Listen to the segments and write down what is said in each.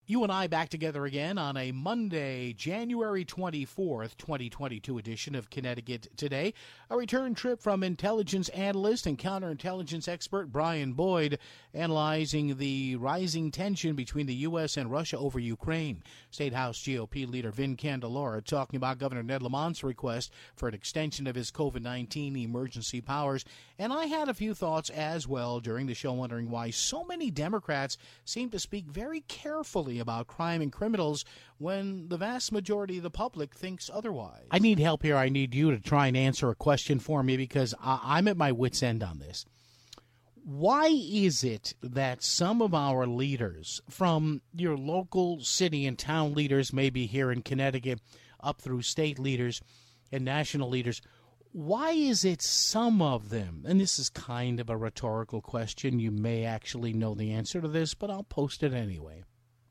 You and I back together again on a Monday, January 24th, 2022 edition of Connecticut Today. A return trip from intelligence analyst and counterintelligence expert Brian Boyd, analyzing the rising tension between the U.S. and Russia over Ukraine. State House GOP leader Vin Candelora talking about Governor Ned Lamont's request for an extension of his COVID-19 emergency powers. And I had a few thoughts as well during the show, wondering why so many Democrats seem to speak very carefully about crime and criminals when the vast majority of the public thinks otherwise. I need help here. I need you to try and answer a question for me because I'm at my wit's end on this. Why is it that some of our leaders, from your local city and town leaders, maybe here in Connecticut, up through state leaders and national leaders, why is it some of them, and this is kind of a rhetorical question, you may actually know the answer to this, but I'll post it anyway.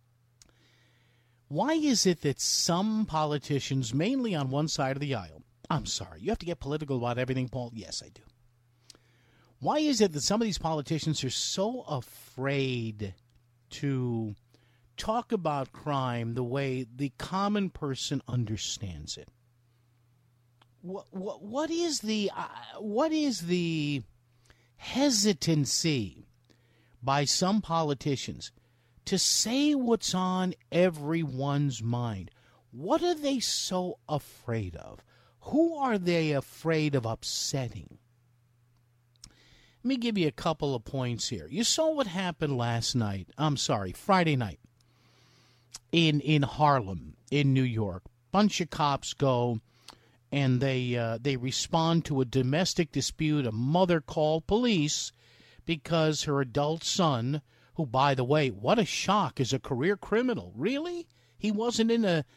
Why is it that some politicians, mainly on one side of the aisle, I'm sorry, you have to get political about everything, Paul? Yes, I do. Why is it that some of these politicians are so afraid to talk about crime the way the common person understands it? What is the hesitancy by some politicians to say what's on everyone's mind? What are they so afraid of? Who are they afraid of upsetting? Let me give you a couple of points here. You saw what happened Friday night in Harlem, in New York. Bunch of cops go and they respond to a domestic dispute. A mother called police because her adult son, who, by the way, what a shock, is a career criminal. Really? He wasn't in the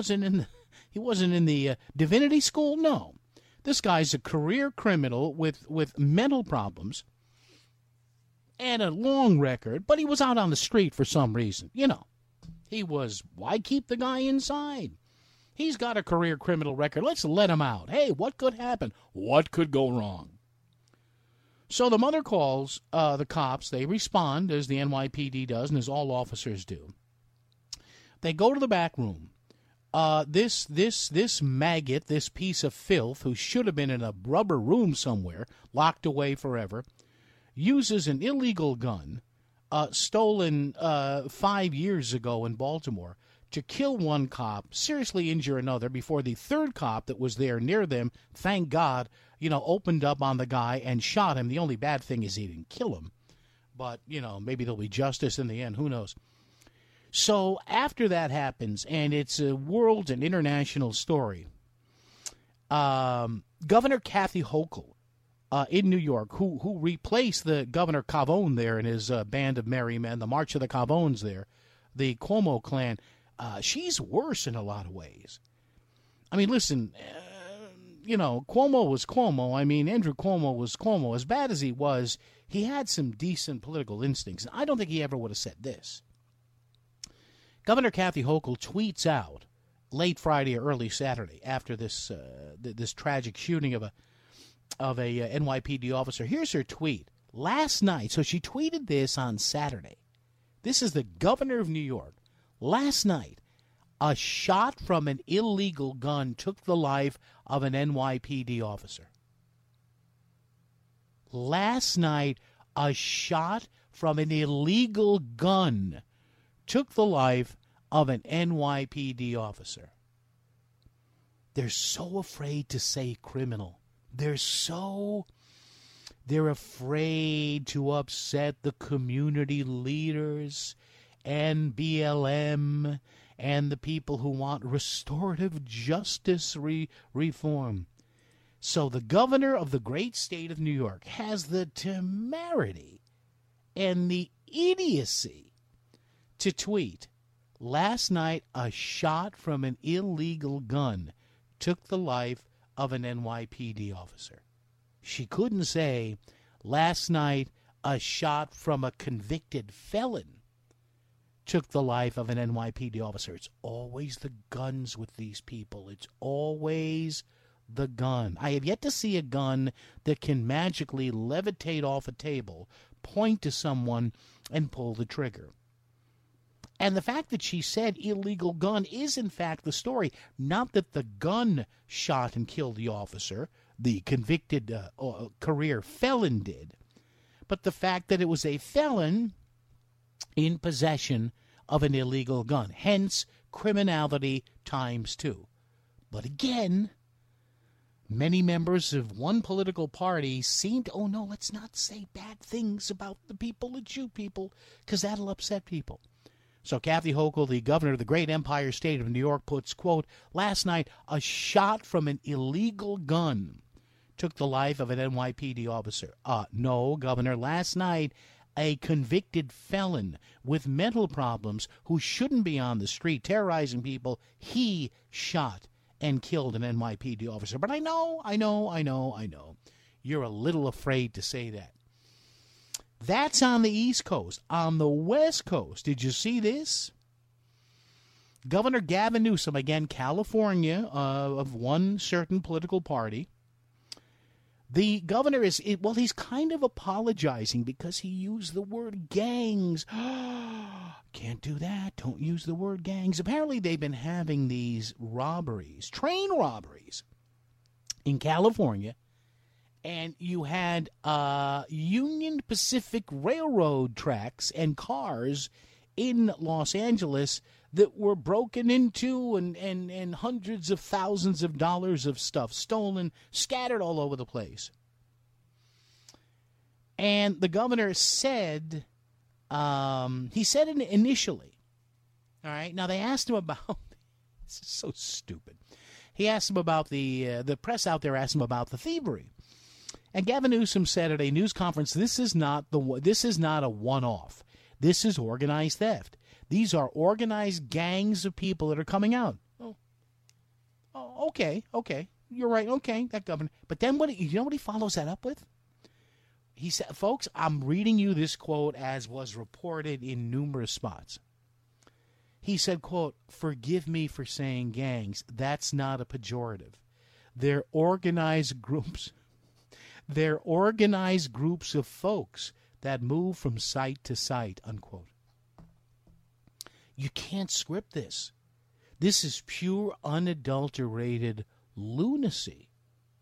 divinity school? No. This guy's a career criminal with mental problems and a long record, but he was out on the street for some reason. Why keep the guy inside? He's got a career criminal record. Let's let him out. Hey, what could happen? What could go wrong? So the mother calls the cops. They respond, as the NYPD does and as all officers do. They go to the back room. This maggot, this piece of filth, who should have been in a rubber room somewhere, locked away forever, uses an illegal gun stolen 5 years ago in Baltimore to kill one cop, seriously injure another, before the third cop that was there near them, thank God, opened up on the guy and shot him. The only bad thing is he didn't kill him. But, maybe there'll be justice in the end. Who knows? So after that happens, and it's a world and international story, Governor Kathy Hochul in New York, who replaced the Governor Cavone there in his band of merry men, the March of the Cavones there, the Cuomo clan, she's worse in a lot of ways. I mean, listen, Cuomo was Cuomo. I mean, Andrew Cuomo was Cuomo. As bad as he was, he had some decent political instincts. I don't think he ever would have said this. Governor Kathy Hochul tweets out late Friday or early Saturday after this tragic shooting of a NYPD officer. Here's her tweet. Last night, so she tweeted this on Saturday. This is the governor of New York. Last night, a shot from an illegal gun took the life of an NYPD officer. Last night, a shot from an illegal gun took the life of an NYPD officer. They're so afraid to say criminal. They're afraid to upset the community leaders and BLM and the people who want restorative justice reform. So the governor of the great state of New York has the temerity and the idiocy to tweet, last night a shot from an illegal gun took the life of an NYPD officer. She couldn't say, last night a shot from a convicted felon took the life of an NYPD officer. It's always the guns with these people. It's always the gun. I have yet to see a gun that can magically levitate off a table, point to someone, and pull the trigger. And the fact that she said illegal gun is, in fact, the story. Not that the gun shot and killed the officer, the convicted career felon did, but the fact that it was a felon in possession of an illegal gun. Hence, criminality times 2. But again, many members of one political party seem to, oh no, let's not say bad things about the people that shoot people, because that'll upset people. So Kathy Hochul, the governor of the great Empire State of New York, puts, quote, last night, a shot from an illegal gun took the life of an NYPD officer. No, Governor, last night, a convicted felon with mental problems who shouldn't be on the street terrorizing people, he shot and killed an NYPD officer. But I know, you're a little afraid to say that. That's on the East Coast. On the West Coast, did you see this? Governor Gavin Newsom, again, California, of one certain political party. The governor he's kind of apologizing because he used the word gangs. Can't do that. Don't use the word gangs. Apparently, they've been having these robberies, train robberies, in California. And you had Union Pacific Railroad tracks and cars in Los Angeles that were broken into and hundreds of thousands of dollars of stuff stolen, scattered all over the place. And the governor said, he said it initially, all right, now they asked him about, this is so stupid. He asked him about the press out there asked him about the thievery. And Gavin Newsom said at a news conference, this is not a one-off. This is organized theft. These are organized gangs of people that are coming out. Oh, okay. You're right. Okay, that governor. But then you know what he follows that up with? He said, folks, I'm reading you this quote as was reported in numerous spots. He said, quote, forgive me for saying gangs. That's not a pejorative. They're organized groups. They're organized groups of folks that move from site to site, unquote. You can't script this. This is pure, unadulterated lunacy.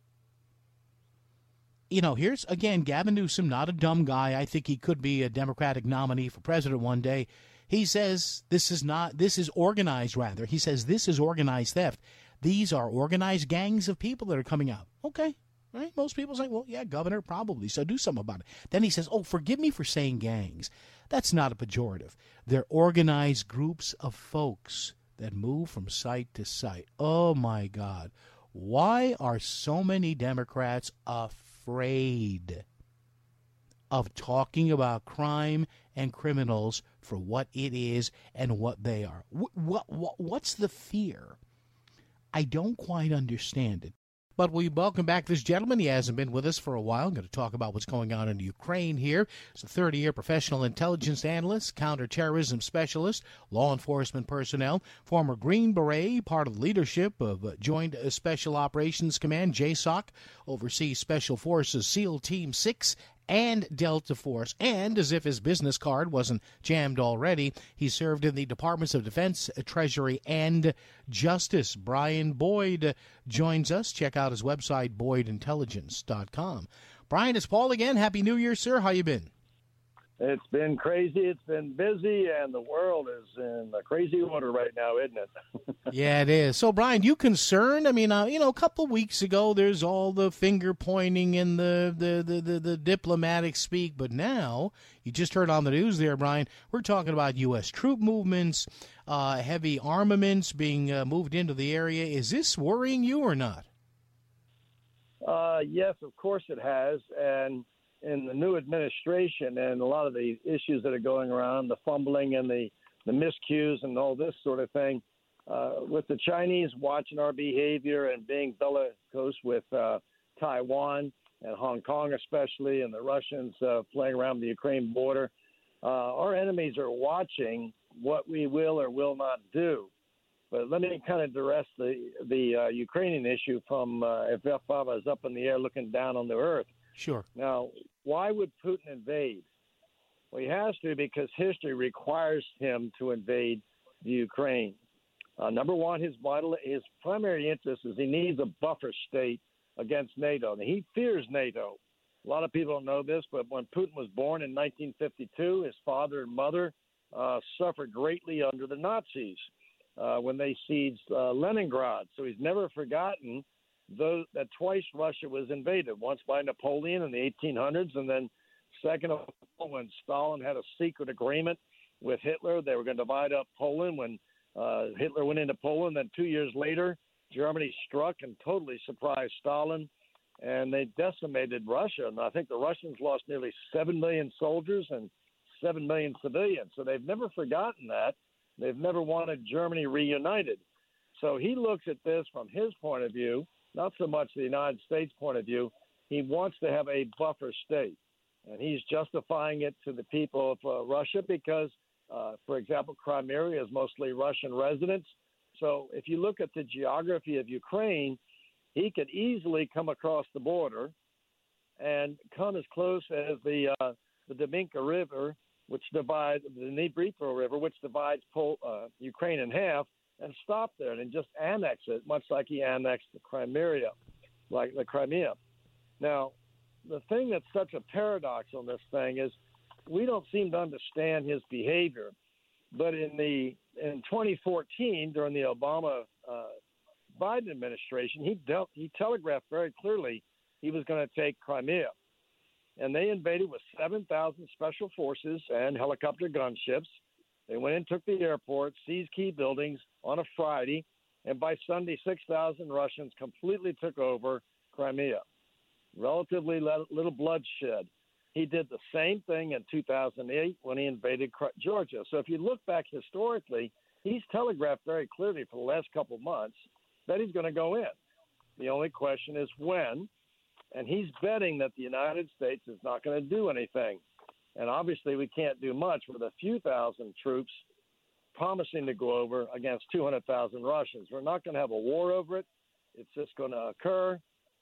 You know, here's, again, Gavin Newsom, not a dumb guy. I think he could be a Democratic nominee for president one day. He says this is organized, rather. He says this is organized theft. These are organized gangs of people that are coming out. Okay. Right? Most people say, well, yeah, governor, probably, so do something about it. Then he says, oh, forgive me for saying gangs. That's not a pejorative. They're organized groups of folks that move from site to site. Oh, my God. Why are so many Democrats afraid of talking about crime and criminals for what it is and what they are? What's the fear? I don't quite understand it. But we welcome back this gentleman. He hasn't been with us for a while. I'm going to talk about what's going on in Ukraine here. He's a 30-year professional intelligence analyst, counterterrorism specialist, law enforcement personnel, former Green Beret, part of leadership of Joint Special Operations Command, JSOC, oversees Special Forces SEAL Team 6 and Delta Force. And, as if his business card wasn't jammed already, he served in the Departments of Defense, Treasury, and Justice. Brian Boyd joins us. Check out his website, boydintelligence.com. Brian, it's Paul again. Happy New Year, sir. How you been? It's been crazy. It's been busy, and the world is in a crazy order right now, isn't it? Yeah, it is. So, Brian, you concerned? I mean, a couple of weeks ago, there's all the finger pointing and the diplomatic speak, but now you just heard on the news there, Brian. We're talking about U.S. troop movements, heavy armaments being moved into the area. Is this worrying you or not? Yes, of course it has, and in the new administration and a lot of the issues that are going around, the fumbling and the miscues and all this sort of thing, with the Chinese watching our behavior and being bellicose with Taiwan and Hong Kong especially, and the Russians playing around the Ukraine border, our enemies are watching what we will or will not do. But let me kind of address the Ukrainian issue from if Baba is up in the air looking down on the earth. Sure. Now, why would Putin invade? Well, he has to because history requires him to invade the Ukraine. Number one, his primary interest is he needs a buffer state against NATO. And he fears NATO. A lot of people don't know this, but when Putin was born in 1952, his father and mother suffered greatly under the Nazis when they sieged Leningrad. So he's never forgotten that twice Russia was invaded, once by Napoleon in the 1800s, and then second of all when Stalin had a secret agreement with Hitler. They were going to divide up Poland when Hitler went into Poland. Then 2 years later, Germany struck and totally surprised Stalin, and they decimated Russia. And I think the Russians lost nearly 7 million soldiers and 7 million civilians. So they've never forgotten that. They've never wanted Germany reunited. So he looks at this from his point of view, not so much the United States point of view. He wants to have a buffer state. And he's justifying it to the people of Russia because, for example, Crimea is mostly Russian residents. So if you look at the geography of Ukraine, he could easily come across the border and come as close as the Dnieper River, which divides the Dnieper River, which divides Ukraine in half, and stop there and just annex it, much like he annexed the Crimea, like the Crimea. Now, the thing that's such a paradox on this thing is we don't seem to understand his behavior. But in 2014, during the Obama Biden administration, he telegraphed very clearly he was going to take Crimea. And they invaded with 7,000 special forces and helicopter gunships. They went in, took the airport, seized key buildings on a Friday, and by Sunday, 6,000 Russians completely took over Crimea. Relatively little bloodshed. He did the same thing in 2008 when he invaded Georgia. So if you look back historically, he's telegraphed very clearly for the last couple of months that he's going to go in. The only question is when, and he's betting that the United States is not going to do anything. And obviously we can't do much with a few thousand troops promising to go over against 200,000 Russians. We're not going to have a war over it. It's just going to occur,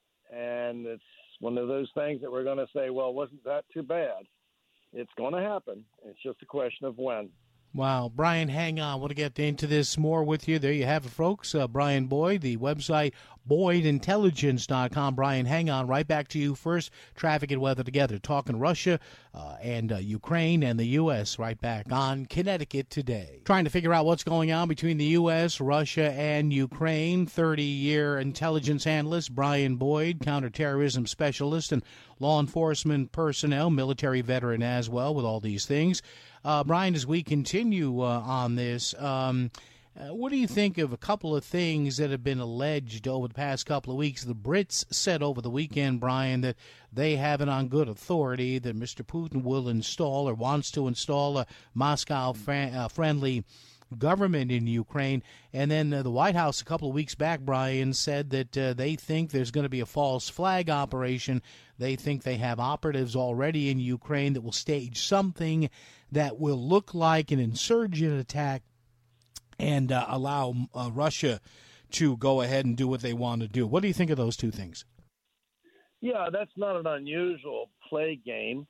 and it's one of those things that we're going to say, well, wasn't that too bad? It's going to happen. It's just a question of when. Wow. Brian, hang on. I want to get into this more with you. There you have it, folks. Brian Boyd, the website, BoydIntelligence.com. Brian, hang on. Right back to you first. Traffic and weather together. Talking Russia and Ukraine and the U.S. right back on Connecticut Today. Trying to figure out what's going on between the U.S., Russia, and Ukraine. 30-year intelligence analyst Brian Boyd, counterterrorism specialist and law enforcement personnel, military veteran as well with all these things. Brian, as we continue on this, what do you think of a couple of things that have been alleged over the past couple of weeks? The Brits said over the weekend, Brian, that they have it on good authority that Mr. Putin will install or wants to install a Moscow-friendly government in Ukraine. And then the White House a couple of weeks back, Brian, said that they think there's going to be a false flag operation. They think they have operatives already in Ukraine that will stage something that will look like an insurgent attack and allow Russia to go ahead and do what they want to do. What do you think of those two things? Yeah, that's not an unusual play game.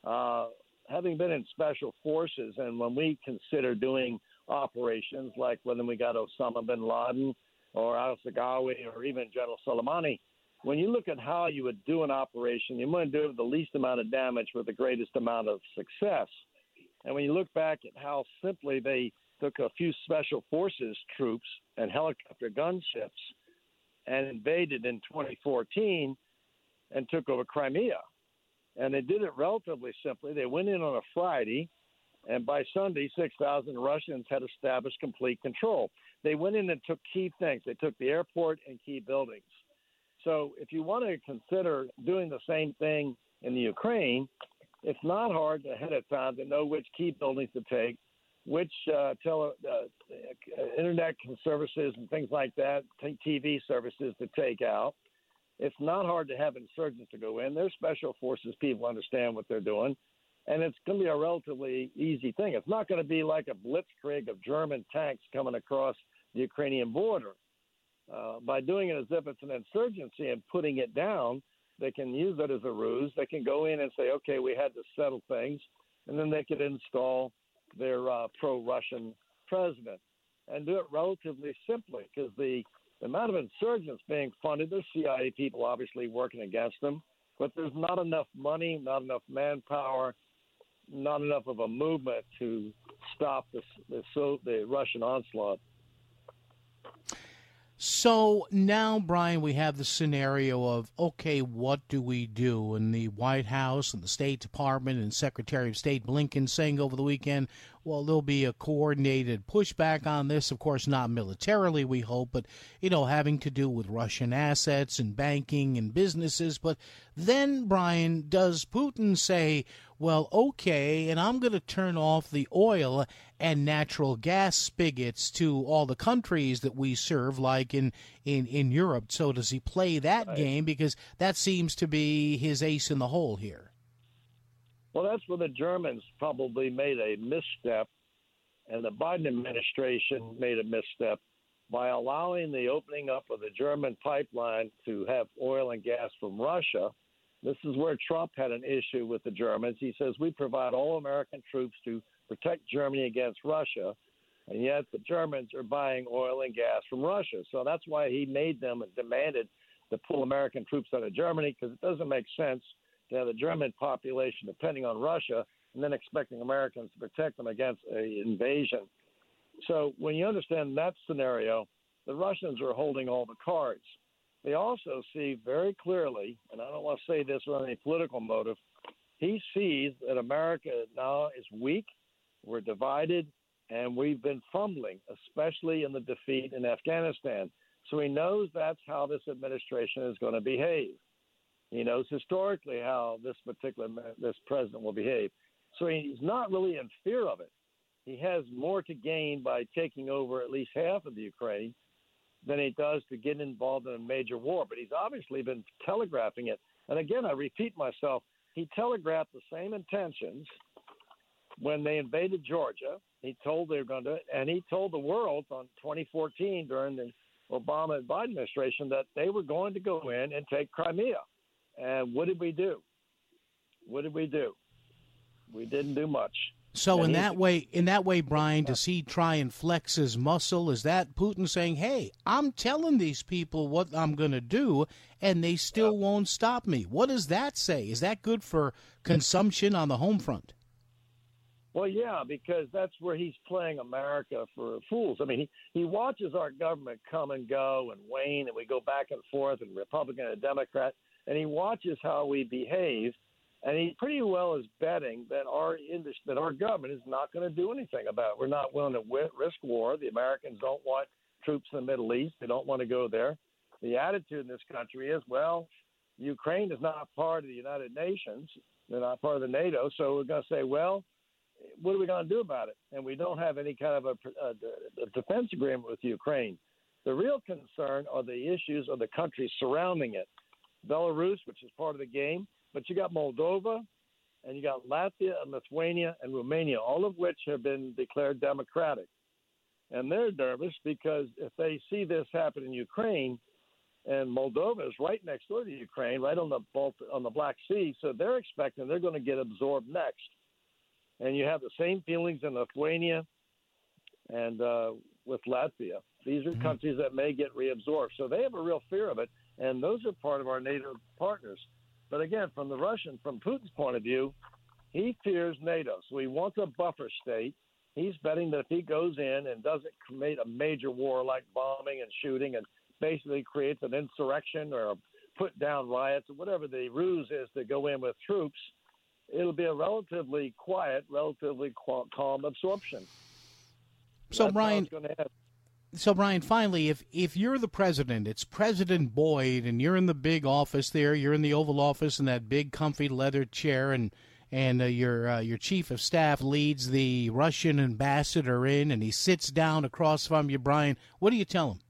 Having been in special forces, and when we consider doing operations like when we got Osama bin Laden or al-Saghawi or even General Soleimani, when you look at how you would do an operation, you want to do it with the least amount of damage with the greatest amount of success. And when you look back at how simply they took a few special forces troops and helicopter gunships and invaded in 2014 and took over Crimea. And they did it relatively simply. They went in on a Friday, and by Sunday, 6,000 Russians had established complete control. They went in and took key things. They took the airport and key buildings. So if you want to consider doing the same thing in the Ukraine, it's not hard ahead of time to know which key buildings to take, which internet services and things like that, TV services to take out. It's not hard to have insurgents to go in. They're special forces. People understand what they're doing. And it's going to be a relatively easy thing. It's not going to be like a blitzkrieg of German tanks coming across the Ukrainian border. By doing it as if it's an insurgency and putting it down, they can use it as a ruse. They can go in and say, okay, we had to settle things. and then they could install their pro-Russian president and do it relatively simply because the amount of insurgents being funded, there's CIA people obviously working against them, but there's not enough money, not enough manpower, not enough of a movement to stop the Russian onslaught. So now, Brian, we have the scenario of, okay, what do we do? And the White House and the State Department and Secretary of State Blinken saying over the weekend, well, there'll be a coordinated pushback on this. Of course, not militarily, we hope, but, having to do with Russian assets and banking and businesses. But then, Brian, does Putin say, well, okay, and I'm going to turn off the oil and natural gas spigots to all the countries that we serve, like in Europe? So does he play that game? Because that seems to be his ace in the hole here. Well, that's where the Germans probably made a misstep, and the Biden administration made a misstep by allowing the opening up of the German pipeline to have oil and gas from Russia. This is where Trump had an issue with the Germans. He says, we provide all American troops to protect Germany against Russia, and yet the Germans are buying oil and gas from Russia. So that's why he made them and demanded to pull American troops out of Germany, because it doesn't make sense to have the German population depending on Russia and then expecting Americans to protect them against an invasion. So when you understand that scenario, the Russians are holding all the cards. They also see very clearly, and I don't want to say this with any political motive, he sees that America now is weak, we're divided, and we've been fumbling, especially in the defeat in Afghanistan. So he knows that's how this administration is going to behave. He knows historically how this president will behave. So he's not really in fear of it. He has more to gain by taking over at least half of the Ukraine than he does to get involved in a major war. But he's obviously been telegraphing it. And again, I repeat myself, he telegraphed the same intentions when they invaded Georgia. He told they were going to, and he told the world on 2014 during the Obama and Biden administration that they were going to go in and take Crimea. And what did we do? We didn't do much. So in that way, Brian, does he try and flex his muscle? Is that Putin saying, hey, I'm telling these people what I'm going to do, and they still won't stop me? What does that say? Is that good for consumption on the home front? Well, yeah, because that's where he's playing America for fools. I mean, he watches our government come and go and wane, and we go back and forth, and Republican and Democrat, and he watches how we behave. And he pretty well is betting that our government is not going to do anything about it. We're not willing to risk war. The Americans don't want troops in the Middle East. They don't want to go there. The attitude in this country is, well, Ukraine is not part of the United Nations. They're not part of the NATO. So we're going to say, well, what are we going to do about it? And we don't have any kind of a defense agreement with Ukraine. The real concern are the issues of the countries surrounding it. Belarus, which is part of the game. But you got Moldova, and you got Latvia and Lithuania and Romania, all of which have been declared democratic. And they're nervous because if they see this happen in Ukraine, and Moldova is right next door to Ukraine, right on the Black Sea, so they're expecting they're going to get absorbed next. And you have the same feelings in Lithuania and with Latvia. These are countries that may get reabsorbed. So they have a real fear of it, and those are part of our NATO partners. But again, from Putin's point of view, he fears NATO. So he wants a buffer state. He's betting that if he goes in and doesn't commit a major war like bombing and shooting and basically creates an insurrection or put down riots or whatever the ruse is to go in with troops, it'll be a relatively quiet, relatively calm absorption. So, Brian, finally, if you're the president, it's President Boyd, and you're in the big office there, you're in the Oval Office in that big comfy leather chair, and your chief of staff leads the Russian ambassador in, and he sits down across from you, Brian, what do you tell him?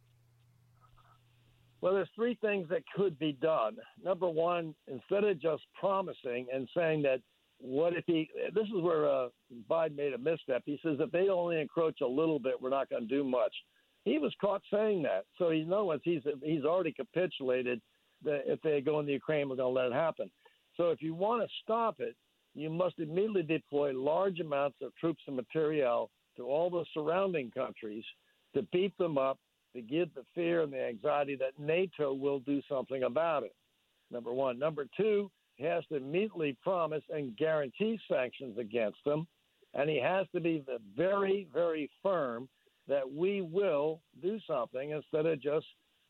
Well, there's three things that could be done. Number one, instead of just promising and saying that, this is where Biden made a misstep. He says if they only encroach a little bit, we're not going to do much. He was caught saying that. So he knows he's already capitulated that if they go into Ukraine, we're going to let it happen. So if you want to stop it, you must immediately deploy large amounts of troops and materiel to all the surrounding countries to beat them up, to give the fear and the anxiety that NATO will do something about it, number one. Number two, he has to immediately promise and guarantee sanctions against them, and he has to be very, very firm that we will do something instead of just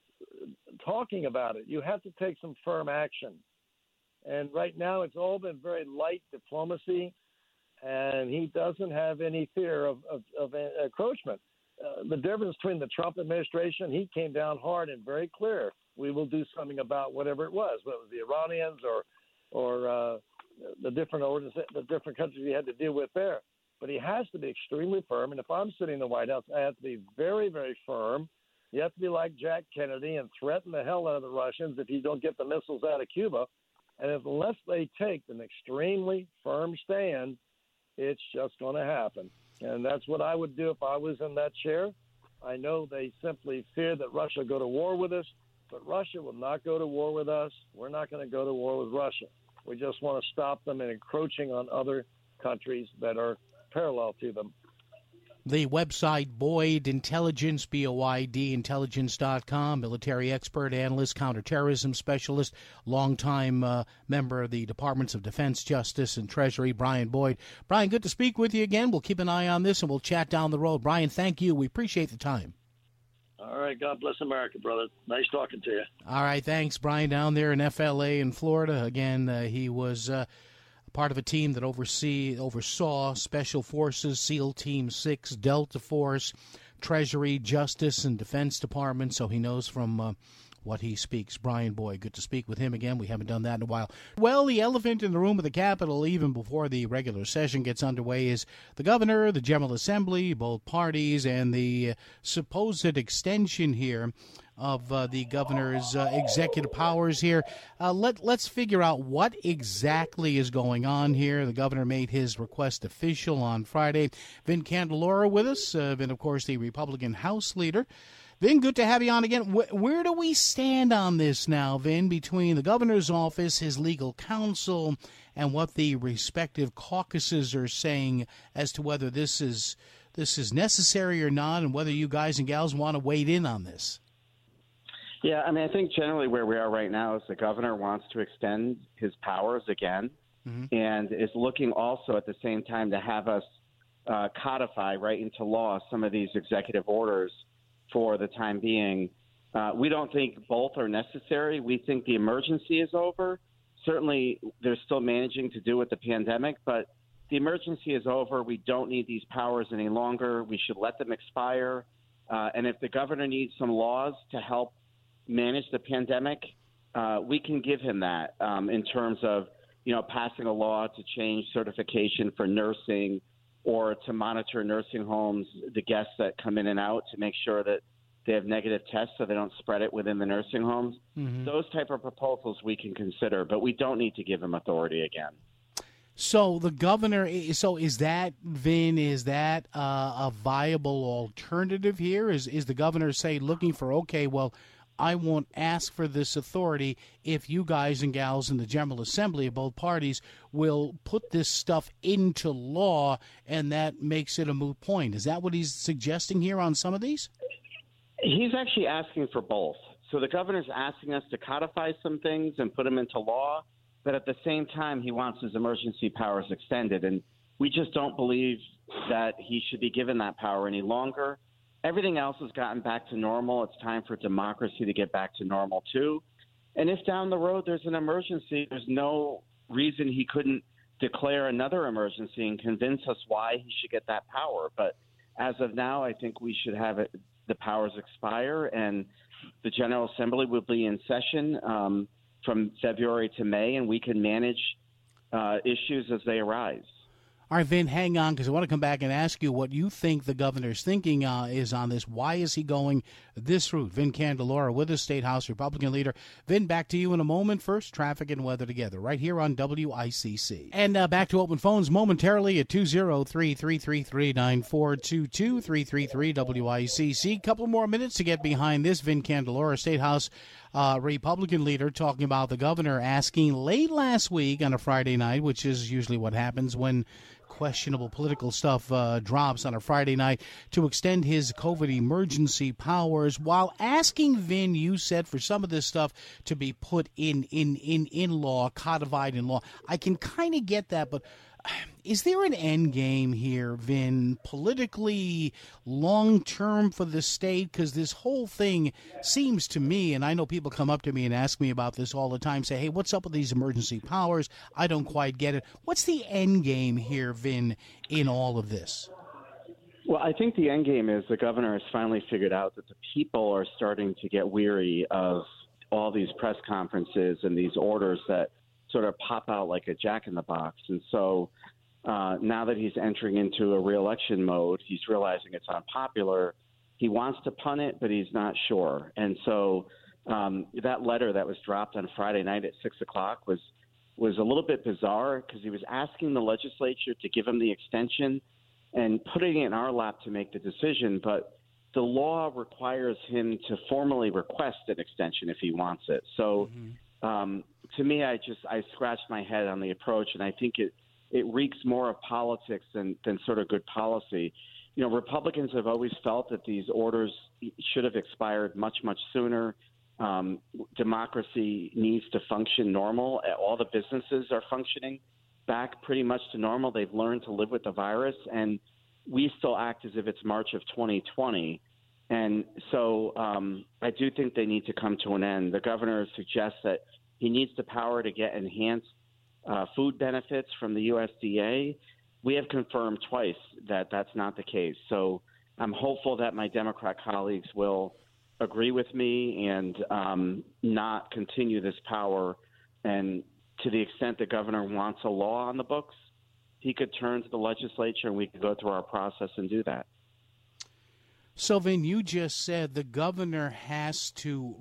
talking about it. You have to take some firm action. And right now it's all been very light diplomacy, and he doesn't have any fear of encroachment. The difference between the Trump administration, he came down hard and very clear. We will do something about whatever it was, whether it was the Iranians or the different countries he had to deal with there. But he has to be extremely firm. And if I'm sitting in the White House, I have to be very, very firm. You have to be like Jack Kennedy and threaten the hell out of the Russians if you don't get the missiles out of Cuba. And unless they take an extremely firm stand, it's just going to happen. And that's what I would do if I was in that chair. I know they simply fear that Russia will go to war with us, but Russia will not go to war with us. We're not going to go to war with Russia. We just want to stop them in encroaching on other countries that are parallel to them. The website Boyd Intelligence, B-O-I-D, intelligence.com, military expert, analyst, counterterrorism specialist, longtime member of the Departments of Defense, Justice, and Treasury, Brian Boyd. Brian, good to speak with you again. We'll keep an eye on this, and we'll chat down the road. Brian, thank you. We appreciate the time. All right. God bless America, brother. Nice talking to you. All right. Thanks, Brian, down there in FLA in Florida. Again, he was part of a team that oversaw Special Forces, SEAL Team 6, Delta Force, Treasury, Justice, and Defense Department, so he knows from what he speaks. Brian Boyd, good to speak with him again. We haven't done that in a while. Well, the elephant in the room of the Capitol, even before the regular session gets underway, is the governor, the General Assembly, both parties, and the supposed extension here of the governor's executive powers here. Let's figure out what exactly is going on here. The governor made his request official on Friday. Vin Candelora with us, Vin, of course, the Republican House leader. Vin, good to have you on again. Where do we stand on this now, Vin, between the governor's office, his legal counsel, and what the respective caucuses are saying as to whether this is necessary or not, and whether you guys and gals want to wade in on this? Yeah, I mean, I think generally where we are right now is the governor wants to extend his powers again, and is looking also at the same time to have us codify right into law some of these executive orders for the time being. We don't think both are necessary. We think the emergency is over. Certainly, they're still managing to do with the pandemic, but the emergency is over. We don't need these powers any longer. We should let them expire. And if the governor needs some laws to help manage the pandemic, we can give him that in terms of, passing a law to change certification for nursing or to monitor nursing homes, the guests that come in and out, to make sure that they have negative tests so they don't spread it within the nursing homes. Those type of proposals we can consider, but we don't need to give him authority again. So the governor, is that, Vin, a viable alternative here? Is the governor, say, looking for, okay, well, I won't ask for this authority if you guys and gals in the General Assembly of both parties will put this stuff into law, and that makes it a moot point? Is that what he's suggesting here on some of these? He's actually asking for both. So the governor's asking us to codify some things and put them into law, but at the same time, he wants his emergency powers extended. And we just don't believe that he should be given that power any longer. Everything else has gotten back to normal. It's time for democracy to get back to normal, too. And if down the road there's an emergency, there's no reason he couldn't declare another emergency and convince us why he should get that power. But as of now, I think we should have the powers expire, and the General Assembly will be in session from February to May, and we can manage issues as they arise. All right, Vin, hang on, because I want to come back and ask you what you think the governor's thinking is on this. Why is he going this route? Vin Candelora with us, State House Republican leader. Vin, back to you in a moment. First, traffic and weather together right here on WICC. And back to open phones momentarily at 203-333-9422, 333-WICC. Couple more minutes to get behind this. Vin Candelora, State House Republican leader, talking about the governor asking late last week on a Friday night, which is usually what happens when questionable political stuff drops on a Friday night, to extend his COVID emergency powers, while asking, Vin, you said, for some of this stuff to be put in law, codified in law. I can kind of get that, but is there an end game here, Vin, politically, long-term for the state? Because this whole thing seems to me, and I know people come up to me and ask me about this all the time, say, hey, what's up with these emergency powers? I don't quite get it. What's the end game here, Vin, in all of this? Well, I think the end game is the governor has finally figured out that the people are starting to get weary of all these press conferences and these orders that sort of pop out like a jack-in-the-box. And so now that he's entering into a re-election mode, he's realizing it's unpopular. He wants to punt it, but he's not sure. And so that letter that was dropped on Friday night at 6 o'clock was a little bit bizarre, because he was asking the legislature to give him the extension and putting it in our lap to make the decision. But the law requires him to formally request an extension if he wants it. So to me, I scratched my head on the approach, and I think it reeks more of politics than sort of good policy. You know, Republicans have always felt that these orders should have expired much, much sooner. Democracy needs to function normal. All the businesses are functioning back pretty much to normal. They've learned to live with the virus, and we still act as if it's March of 2020. And so I do think they need to come to an end. The governor suggests that he needs the power to get enhanced food benefits from the USDA. We have confirmed twice that that's not the case. So I'm hopeful that my Democrat colleagues will agree with me and not continue this power. And to the extent the governor wants a law on the books, he could turn to the legislature and we could go through our process and do that. So, Vin, you just said the governor has to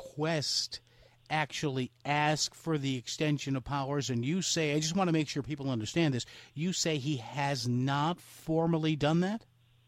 actually ask for the extension of powers, and you say, I just want to make sure people understand this, you say he has not formally done that?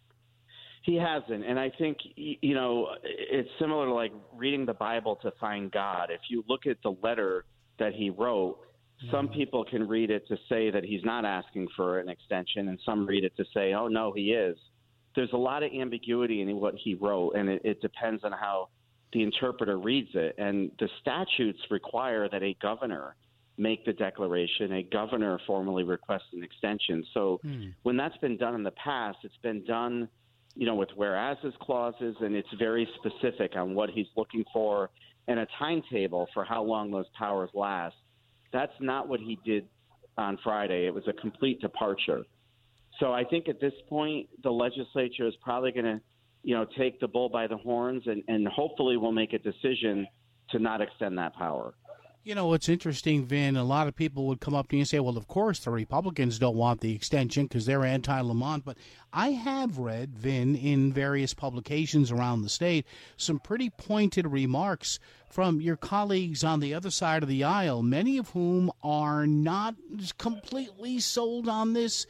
He hasn't, and I think, you know, it's similar to like reading the Bible to find God. If you look at the letter that he wrote, some people can read it to say that he's not asking for an extension, and some read it to say, oh, no, he is. There's a lot of ambiguity in what he wrote, and it depends on how the interpreter reads it. And the statutes require that a governor make the declaration, a governor formally request an extension. So when that's been done in the past, it's been done, you know, with whereases clauses, and it's very specific on what he's looking for and a timetable for how long those powers last. That's not what he did on Friday. It was a complete departure. So I think at this point, the legislature is probably going to, you know, take the bull by the horns and hopefully will make a decision to not extend that power. You know, what's interesting, Vin, a lot of people would come up to you and say, well, of course, the Republicans don't want the extension because they're anti-Lamont. But I have read, Vin, in various publications around the state, some pretty pointed remarks from your colleagues on the other side of the aisle, many of whom are not completely sold on this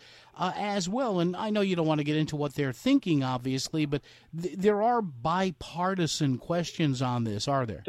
as well. And I know you don't want to get into what they're thinking, obviously, but there are bipartisan questions on this, are there?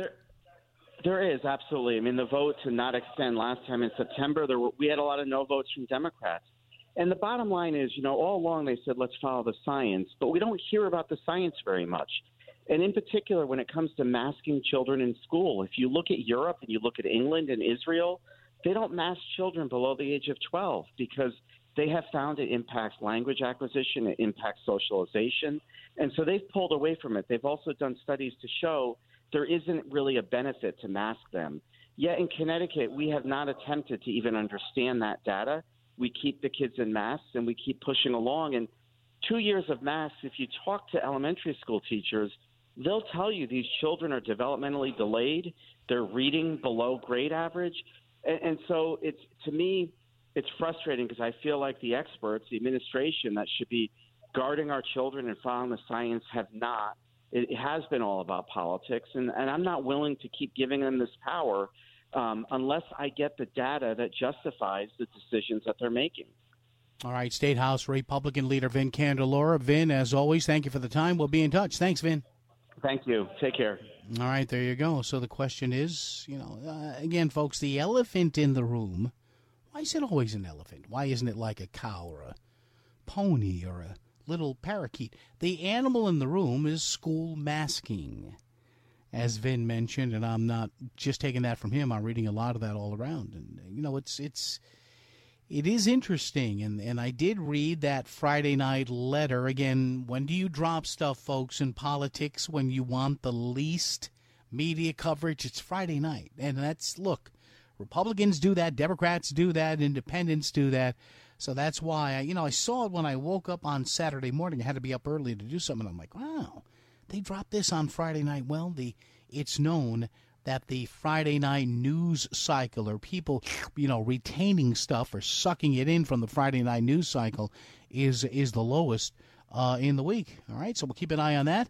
There is, absolutely. I mean, the vote to not extend last time in September, we had a lot of no votes from Democrats. And the bottom line is, you know, all along they said, let's follow the science, but we don't hear about the science very much. And in particular, when it comes to masking children in school, if you look at Europe and you look at England and Israel, they don't mask children below the age of 12 because they have found it impacts language acquisition, it impacts socialization. And so they've pulled away from it. They've also done studies to show there isn't really a benefit to mask them. Yet in Connecticut, we have not attempted to even understand that data. We keep the kids in masks and we keep pushing along. And 2 years of masks, if you talk to elementary school teachers, they'll tell you these children are developmentally delayed. They're reading below grade average. And so it's, to me, it's frustrating because I feel like the experts, the administration that should be guarding our children and following the science have not. It has been all about politics, and I'm not willing to keep giving them this power unless I get the data that justifies the decisions that they're making. All right, State House Republican leader Vin Candelora. Vin, as always, thank you for the time. We'll be in touch. Thanks, Vin. Thank you. Take care. All right, there you go. So the question is, again, folks, the elephant in the room, why is it always an elephant? Why isn't it like a cow or a pony or a little parakeet? The animal in the room is school masking, as Vin mentioned, and I'm not just taking that from him. I'm reading a lot of that all around. And, it is interesting, and I did read that Friday night letter. Again, when do you drop stuff, folks, in politics? When you want the least media coverage? It's Friday night. And look, Republicans do that, Democrats do that, independents do that. So that's why, I saw it when I woke up on Saturday morning. I had to be up early to do something. I'm like, wow, they dropped this on Friday night. Well, it's known that the Friday night news cycle, or people, retaining stuff or sucking it in from the Friday night news cycle, is the lowest in the week. All right, so we'll keep an eye on that.